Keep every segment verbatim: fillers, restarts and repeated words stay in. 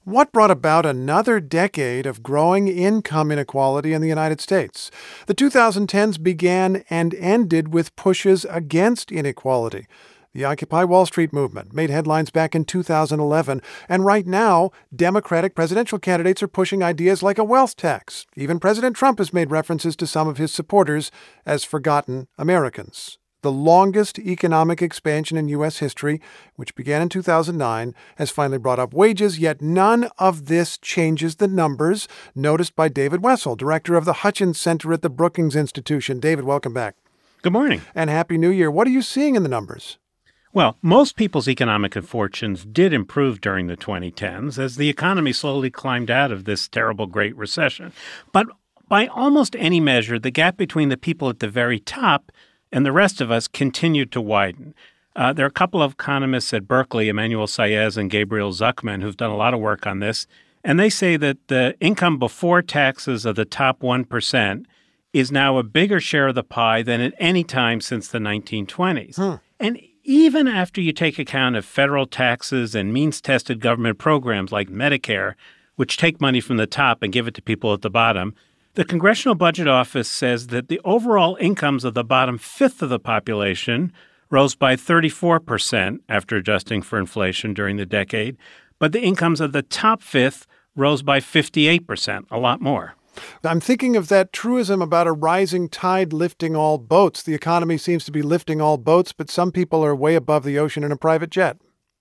What brought about another decade of growing income inequality in the United States? The twenty tens began and ended with pushes against inequality. The Occupy Wall Street movement made headlines back in two thousand eleven, and right now, Democratic presidential candidates are pushing ideas like a wealth tax. Even President Trump has made references to some of his supporters as forgotten Americans. The longest economic expansion in U S history, which began in two thousand nine, has finally brought up wages, yet none of this changes the numbers noticed by David Wessel, director of the Hutchins Center at the Brookings Institution. David, welcome back. Good morning. And Happy New Year. What are you seeing in the numbers? Well, most people's economic fortunes did improve during the twenty tens as the economy slowly climbed out of this terrible Great Recession. But by almost any measure, the gap between the people at the very top and the rest of us continued to widen. Uh, there are a couple of economists at Berkeley, Emmanuel Saez and Gabriel Zuckman, who've done a lot of work on this, and they say that the income before taxes of the top one percent is now a bigger share of the pie than at any time since the nineteen twenties. Hmm. And even after you take account of federal taxes and means-tested government programs like Medicare, which take money from the top and give it to people at the bottom, the Congressional Budget Office says that the overall incomes of the bottom fifth of the population rose by thirty-four percent after adjusting for inflation during the decade, but the incomes of the top fifth rose by fifty-eight percent, a lot more. I'm thinking of that truism about a rising tide lifting all boats. The economy seems to be lifting all boats, but some people are way above the ocean in a private jet.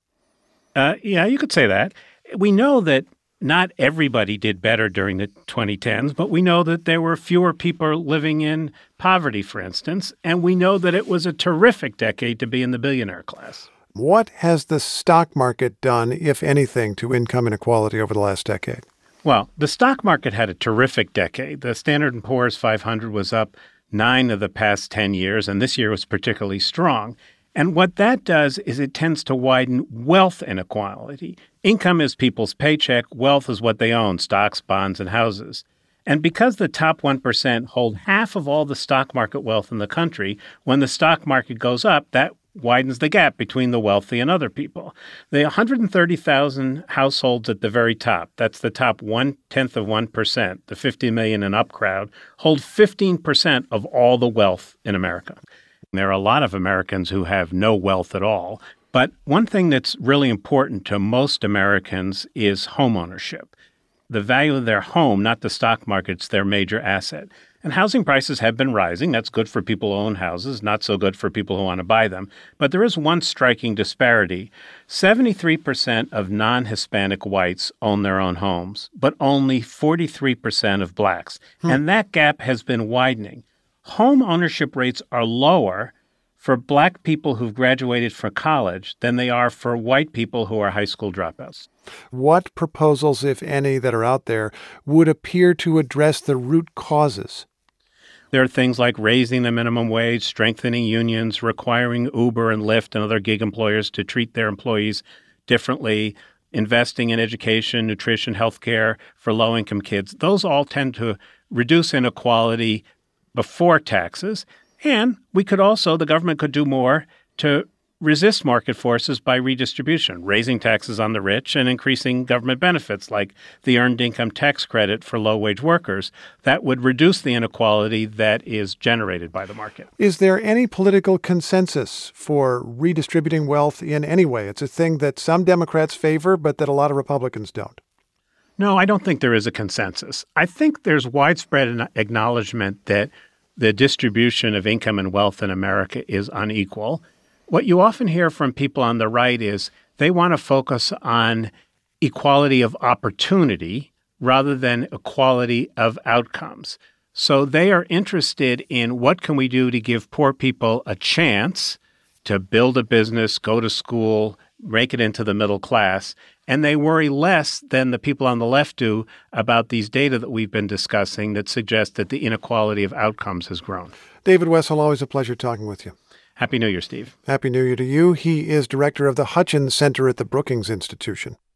Uh, yeah, you could say that. We know that not everybody did better during the twenty tens, but we know that there were fewer people living in poverty, for instance, and we know that it was a terrific decade to be in the billionaire class. What has the stock market done, if anything, to income inequality over the last decade? Well, the stock market had a terrific decade. The Standard and Poor's five hundred was up nine of the past ten years, and this year was particularly strong. And what that does is it tends to widen wealth inequality. Income is people's paycheck. Wealth is what they own, stocks, bonds, and houses. And because the top one percent hold half of all the stock market wealth in the country, when the stock market goes up, that widens the gap between the wealthy and other people. The one hundred thirty thousand households at the very top, that's the top one-tenth of one percent, the fifty million and up crowd, hold fifteen percent of all the wealth in America. There are a lot of Americans who have no wealth at all. But one thing that's really important to most Americans is homeownership. The value of their home, not the stock market's their major asset. And housing prices have been rising. That's good for people who own houses, not so good for people who want to buy them. But there is one striking disparity. seventy-three percent of non-Hispanic whites own their own homes, but only forty-three percent of blacks. Hmm. And that gap has been widening. Home ownership rates are lower for black people who've graduated from college than they are for white people who are high school dropouts. What proposals, if any, that are out there would appear to address the root causes? There are things like raising the minimum wage, strengthening unions, requiring Uber and Lyft and other gig employers to treat their employees differently, investing in education, nutrition, healthcare for low-income kids. Those all tend to reduce inequality before taxes. And we could also, the government could do more to resist market forces by redistribution, raising taxes on the rich and increasing government benefits like the Earned Income Tax Credit for low-wage workers. That would reduce the inequality that is generated by the market. Is there any political consensus for redistributing wealth in any way? It's a thing that some Democrats favor, but that a lot of Republicans don't. No, I don't think there is a consensus. I think there's widespread acknowledgement that the distribution of income and wealth in America is unequal. What you often hear from people on the right is they want to focus on equality of opportunity rather than equality of outcomes. So they are interested in what can we do to give poor people a chance to build a business, go to school, make it into the middle class. And they worry less than the people on the left do about these data that we've been discussing that suggest that the inequality of outcomes has grown. David Wessel, always a pleasure talking with you. Happy New Year, Steve. Happy New Year to you. He is director of the Hutchins Center at the Brookings Institution.